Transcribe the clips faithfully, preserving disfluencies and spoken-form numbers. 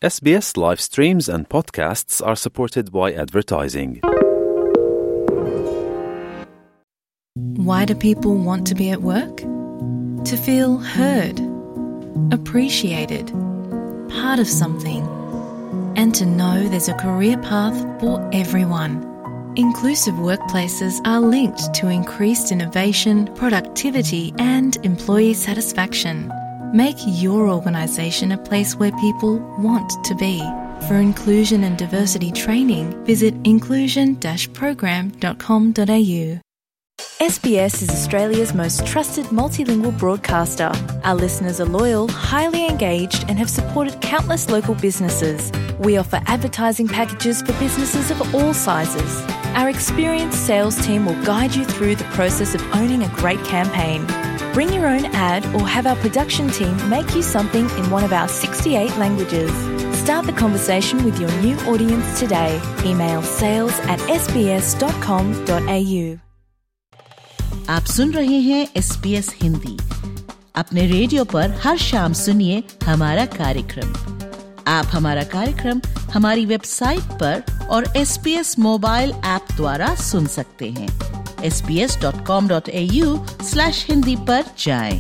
S B S live streams and podcasts are supported by advertising. Why do people want to be at work? To feel heard, appreciated, part of something, and to know there's a career path for everyone. Inclusive workplaces are linked to increased innovation, productivity, and employee satisfaction. Make your organisation a place where people want to be. For inclusion and diversity training, visit inclusion dash program dot com dot a u. S B S is Australia's most trusted multilingual broadcaster. Our listeners are loyal, highly engaged, and have supported countless local businesses. We offer advertising packages for businesses of all sizes. Our experienced sales team will guide you through the process of owning a great campaign. Bring your own ad or have our production team make you something in one of our sixty-eight languages. Start the conversation with your new audience today. Email sales at s b s dot com dot a u. आप सुन रहे हैं S B S Hindi. अपने radio पर हर शाम सुनिए हमारा कार्यक्रम। आप हमारा कार्यक्रम हमारी वेबसाइट पर और S B S mobile app द्वारा सुन सकते हैं। S B S dot com dot A U slash Hindi पर जाएं।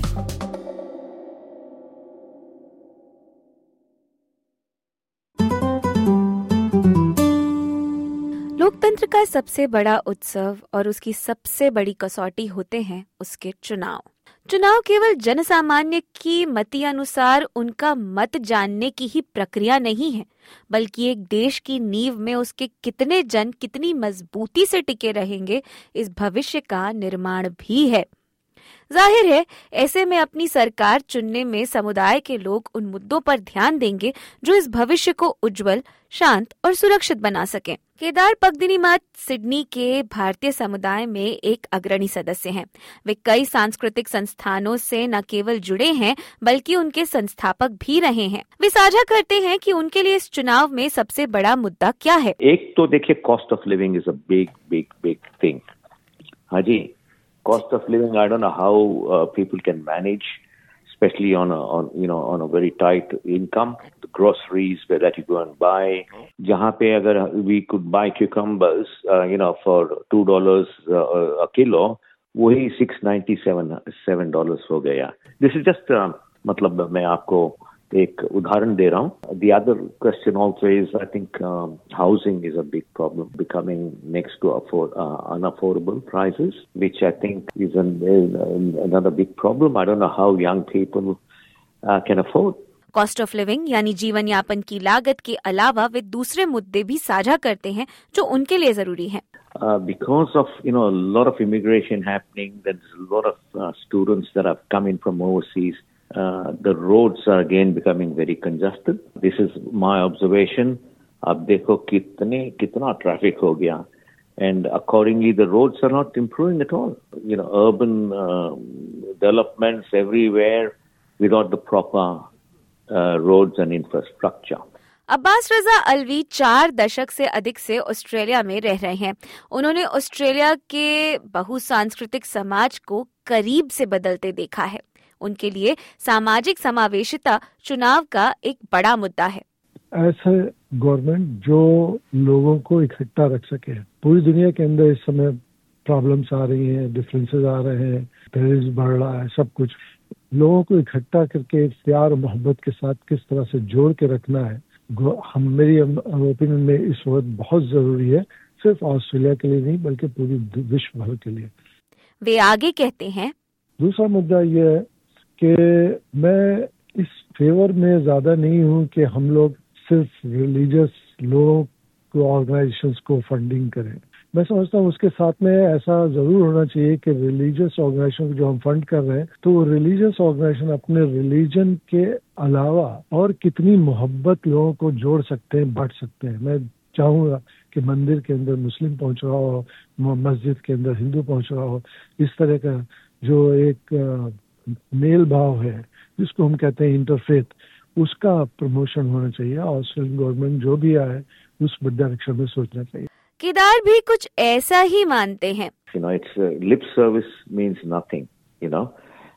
लोकतंत्र का सबसे बड़ा उत्सव और उसकी सबसे बड़ी कसौटी होते हैं उसके चुनाव। चुनाव केवल जनसामान्य की मति अनुसार उनका मत जानने की ही प्रक्रिया नहीं है, बल्कि एक देश की नींव में उसके कितने जन कितनी मजबूती से टिके रहेंगे, इस भविष्य का निर्माण भी है। जाहिर है, ऐसे में अपनी सरकार चुनने में समुदाय के लोग उन मुद्दों पर ध्यान देंगे जो इस भविष्य को उज्जवल, शांत और सुरक्षित बना सकें। केदार पगदिनीमात सिडनी के भारतीय समुदाय में एक अग्रणी सदस्य हैं। वे कई सांस्कृतिक संस्थानों से न केवल जुड़े हैं, बल्कि उनके संस्थापक भी रहे हैं। वे साझा करते हैं कि उनके लिए इस चुनाव में सबसे बड़ा मुद्दा क्या है। एक तो देखिए, cost of living is a big big big thing. हाँ जी, cost of living, I don't know how uh, people can manage, especially on a, on you know on a very tight income. The groceries that you go and buy, जहाँ पे अगर we could buy cucumbers, uh, you know, for two dollars uh, a kilo, वही six ninety seven seven dollars हो गया. This is just uh, मतलब मैं आपको एक उदाहरण दे रहा हूँ. The other question also is, I think um, housing is a big problem, becoming next to afford, uh, unaffordable prices, which I think is an, uh, another big problem. I don't know how young people uh, can afford. Cost of living यानी जीवन यापन की लागत के अलावा वे दूसरे मुद्दे भी साझा करते हैं जो उनके लिए जरूरी हैं। Uh, because of you know a lot of immigration happening, there's a lot of uh, students that have come in from overseas. Uh, the roads are again becoming very congested. This is my observation. अब देखो कितने कितना traffic हो गया, and accordingly the roads are not improving at all. You know, urban uh, developments everywhere without the proper uh, roads and infrastructure. Abbas रजा अलवी चार दशक से अधिक से ऑस्ट्रेलिया में रह रहे हैं। उन्होंने ऑस्ट्रेलिया के बहुसांस्कृतिक समाज को करीब से बदलते देखा है। उनके लिए सामाजिक समावेशिता चुनाव का एक बड़ा मुद्दा है। ऐसा गवर्नमेंट जो लोगों को इकट्ठा रख सके। पूरी दुनिया के अंदर इस समय प्रॉब्लम्स आ रही हैं, डिफरेंसेस आ रहे हैं, टेररिज्म बढ़ रहा है, सब कुछ। लोगों को इकट्ठा करके प्यार और मोहब्बत के साथ किस तरह से जोड़ के रखना है, हम मेरी ओपिनियन में इस वक्त बहुत जरूरी है, सिर्फ ऑस्ट्रेलिया के लिए नहीं बल्कि पूरी विश्व भर के लिए। वे आगे कहते हैं, दूसरा मुद्दा ये है कि मैं इस फेवर में ज्यादा नहीं हूँ कि हम लोग सिर्फ रिलीजियस लोग को ऑर्गेनाइजेशंस को फंडिंग करें। मैं समझता हूँ उसके साथ में ऐसा जरूर होना चाहिए कि रिलीजियस ऑर्गेनाइजेशन जो हम फंड कर रहे हैं, तो रिलीजियस ऑर्गेनाइजेशन अपने रिलीजन के अलावा और कितनी मोहब्बत लोगों को जोड़ सकते हैं, बांट सकते हैं। मैं चाहूँगा कि मंदिर के अंदर मुस्लिम पहुंच रहा हो, मस्जिद के अंदर हिंदू पहुंच रहा हो। इस तरह का जो एक मेल भाव है जिसको हम कहते हैं इंटरफेथ, उसका प्रमोशन होना चाहिए। ऑस्ट्रेलियन गवर्नमेंट जो भी आए उस डायरेक्शन में सोचना चाहिए। केदार भी कुछ ऐसा ही मानते हैं। You know, it's uh, lip service means nothing. You know,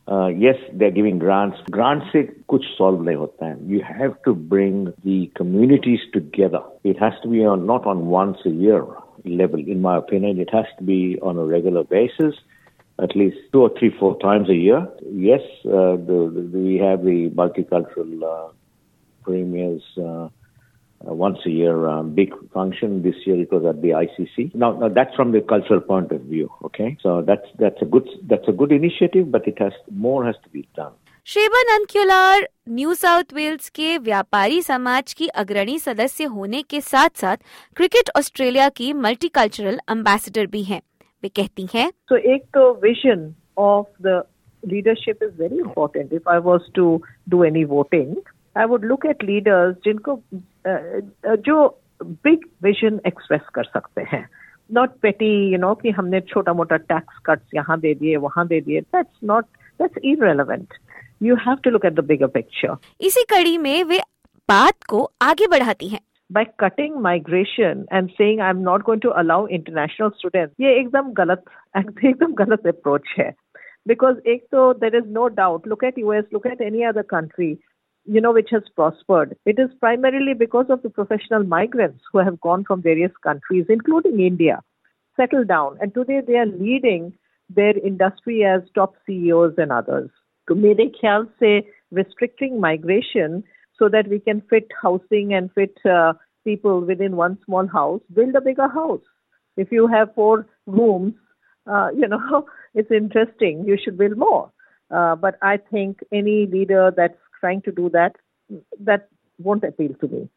Uh, yes, they're giving grants. Grants से कुछ solve नहीं होता है. You have to bring the communities together. It has to be on not on once a year level. In my opinion, it has to be on a regular basis, at least two or three, four times a year. Yes, uh, the, the, we have the multicultural uh, premiers uh, uh, once a year um, big function. This year it was at the I C C. Now, now that's from the cultural point of view. Okay, so that's that's a good that's a good initiative, but it has more has to be done. Sheba Nandkeolyar New South Wales के व्यापारी समाज की अग्रणी सदस्य होने के साथ साथ क्रिकेट ऑस्ट्रेलिया की मल्टीकल्चरल एम्बेसडर भी हैं। वे कहती हैं, तो एक तो vision of the leadership is very important. If I was to do any voting, I would look at leaders जिनको uh, जो big vision express कर सकते हैं, not petty, you know, कि हमने छोटा मोटा tax cuts यहाँ दे दिए वहाँ दे दिए. That's not, that's irrelevant. You have to look at the bigger picture. इसी कड़ी में वे बात को आगे बढ़ाती हैं. By cutting migration and saying I'm not going to allow international students, ये एकदम गलत, एकदम गलत approach है. Because एक तो there is no doubt. Look at U S, look at any other country, you know, which has prospered. It is primarily because of the professional migrants who have gone from various countries, including India, settled down. And today they are leading their industry as top C E Os and others. So मेरे ख्याल से restricting migration so that we can fit housing and fit uh, people within one small house, build a bigger house. If you have four rooms, uh, you know, it's interesting. You should build more. Uh, but I think any leader that's trying to do that, that won't appeal to me.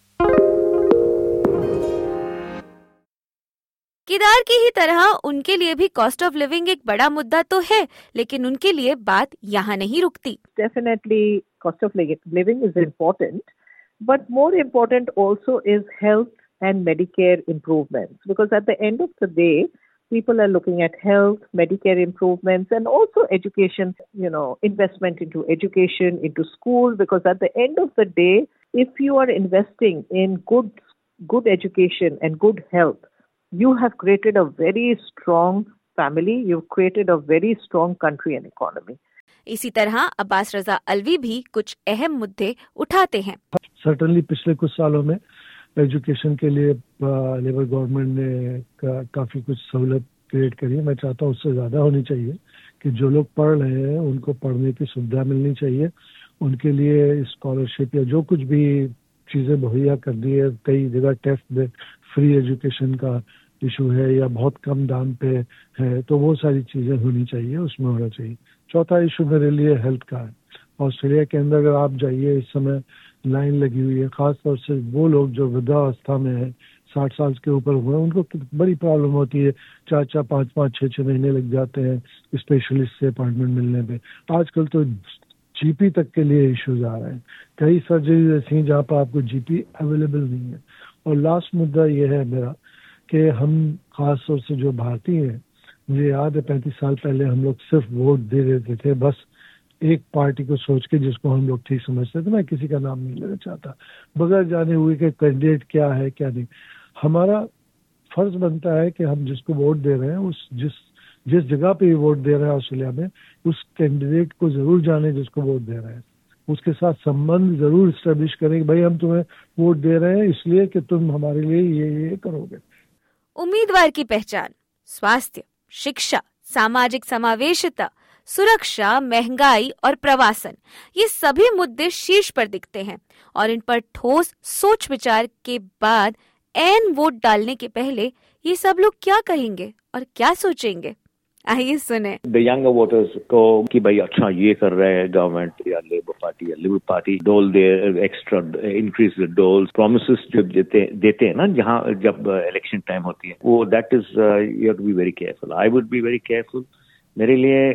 Kedar की ही तरह उनके लिए भी cost of living एक बड़ा मुद्दा तो है, लेकिन उनके लिए बात यहाँ नहीं रुकती. Definitely, cost of living is important, but more important also is health and Medicare improvements. Because at the end of the day, people are looking at health, Medicare improvements, and also education, you know, investment into education, into school, because at the end of the day, if you are investing in good, good education and good health, you have created a very strong family, you've created a very strong country and economy. इसी तरह अब्बास रजा अलवी भी कुछ अहम मुद्दे उठाते हैं. Certainly पिछले कुछ सालों में एजुकेशन के लिए लेबर गवर्नमेंट ने का, काफी कुछ सहूलत क्रिएट करी है. मैं चाहता हूँ उससे ज्यादा होनी चाहिए कि जो लोग पढ़ रहे हैं उनको पढ़ने की सुविधा मिलनी चाहिए. उनके लिए स्कॉलरशिप या जो कुछ भी चीजें मुहैया कर दी है. कई जगह टेस्ट में फ्री एजुकेशन का इशू है या बहुत कम दाम पे है, तो वो सारी चीजें होनी चाहिए, उसमें होना चाहिए. चौथा इशू मेरे लिए हेल्थ का है. ऑस्ट्रेलिया के अंदर अगर आप जाइए, इस समय लाइन लगी हुई है. खासतौर से वो लोग जो वृद्धावस्था में है, साठ साल के ऊपर हुए, उनको बड़ी प्रॉब्लम होती है. चार चार पाँच पाँच छः छः महीने लग जाते हैं स्पेशलिस्ट से अपॉइंटमेंट मिलने पे. आजकल तो जीपी तक के लिए इश्यूज आ रहे हैं. कई सर्जरीज ऐसी हैं जहाँ पर आपको जीपी अवेलेबल नहीं है. और लास्ट मुद्दा ये है मेरा कि हम खासतौर से जो भारतीय हैं, मुझे याद है पैंतीस साल पहले हम लोग सिर्फ वोट दे देते थे बस एक पार्टी को सोच के जिसको हम लोग ठीक समझते थे. मैं किसी का नाम नहीं लेना चाहता, बगैर जाने हुए कि कैंडिडेट क्या है क्या नहीं. हमारा फर्ज बनता है कि हम जिसको वोट दे रहे हैं, उस जिस जिस जगह पे वोट दे रहे हैं ऑस्ट्रेलिया में, उस कैंडिडेट को जरूर जाने जिसको वोट दे रहे हैं. उसके साथ संबंध जरूर स्टैब्लिश करें कि भाई हम तुम्हें वोट दे रहे हैं इसलिए कि तुम हमारे लिए ये ये करोगे. उम्मीदवार की पहचान, स्वास्थ्य, शिक्षा, सामाजिक समावेशिता, सुरक्षा, महंगाई और प्रवासन, ये सभी मुद्दे शीर्ष पर दिखते हैं और इन पर ठोस सोच विचार के बाद एन वोट डालने के पहले ये सब लोग क्या कहेंगे और क्या सोचेंगे, आइए सुने. द यंगर वोटर्स को कि भाई अच्छा ये कर रहे हैं गवर्नमेंट या लेबर पार्टी या Liberal Party, dole the extra increase the doles, promises जो देते देते हैं ना जहाँ जब इलेक्शन टाइम होती है, वो that is you have to be very careful. I would be very careful. मेरे लिए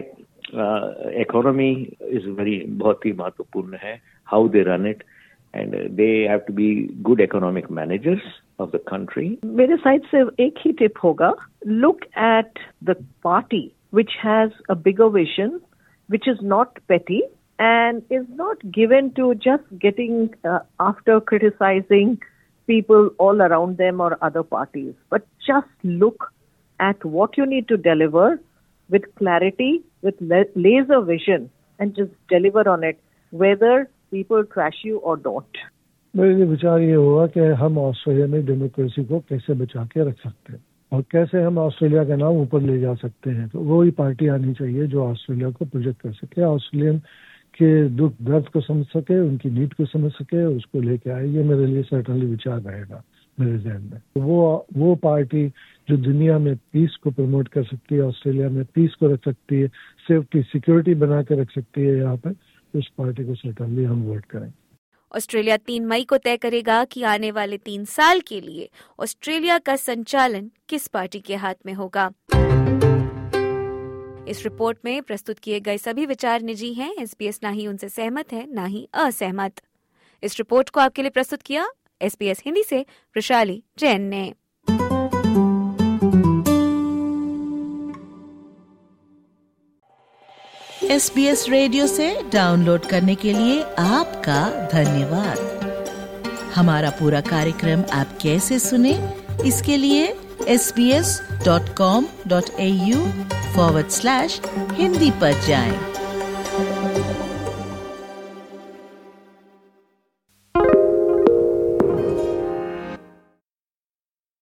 इकोनॉमी इज वेरी बहुत ही महत्वपूर्ण है, how they run it, and they have to be good economic managers of the country. मेरे side से एक ही टिप होगा, look at the party which has a bigger vision, which is not petty and is not given to just getting uh, after criticizing people all around them or other parties, but just look at what you need to deliver with clarity, with laser vision, and just deliver on it, whether people trash you or don't. मेरे विचार ये होगा कि हम Australia में democracy को कैसे बचा के रख सकते हैं और कैसे हम ऑस्ट्रेलिया का नाम ऊपर ले जा सकते हैं। तो वो ही पार्टी आनी चाहिए जो ऑस्ट्रेलिया को प्रोजेक्ट कर सके, ऑस्ट्रेलियन के दुख दर्द को समझ सके, उनकी नीड को समझ सके, उसको लेके आए। ये मेरे लिए सर्टनली विचार रहेगा मेरे ज़हन में। तो वो वो पार्टी जो दुनिया में पीस को प्रमोट कर सकती है, ऑस्ट्रेलिया में पीस को रख सकती है, सेफ्टी सिक्योरिटी बना के रख सकती है यहाँ पे, उस पार्टी को सर्टनली हम वोट करें। ऑस्ट्रेलिया तीन मई को तय करेगा कि आने वाले तीन साल के लिए ऑस्ट्रेलिया का संचालन किस पार्टी के हाथ में होगा। इस रिपोर्ट में प्रस्तुत किए गए सभी विचार निजी हैं। एसबीएस ना ही उनसे सहमत है, ना ही असहमत। इस रिपोर्ट को आपके लिए प्रस्तुत किया एसबीएस हिंदी से वृषाली जैन ने। एसबीएस रेडियो से डाउनलोड करने के लिए आपका धन्यवाद। हमारा पूरा कार्यक्रम आप कैसे सुने, इसके लिए S B S dot com dot A U forward slash Hindi पर जाएं।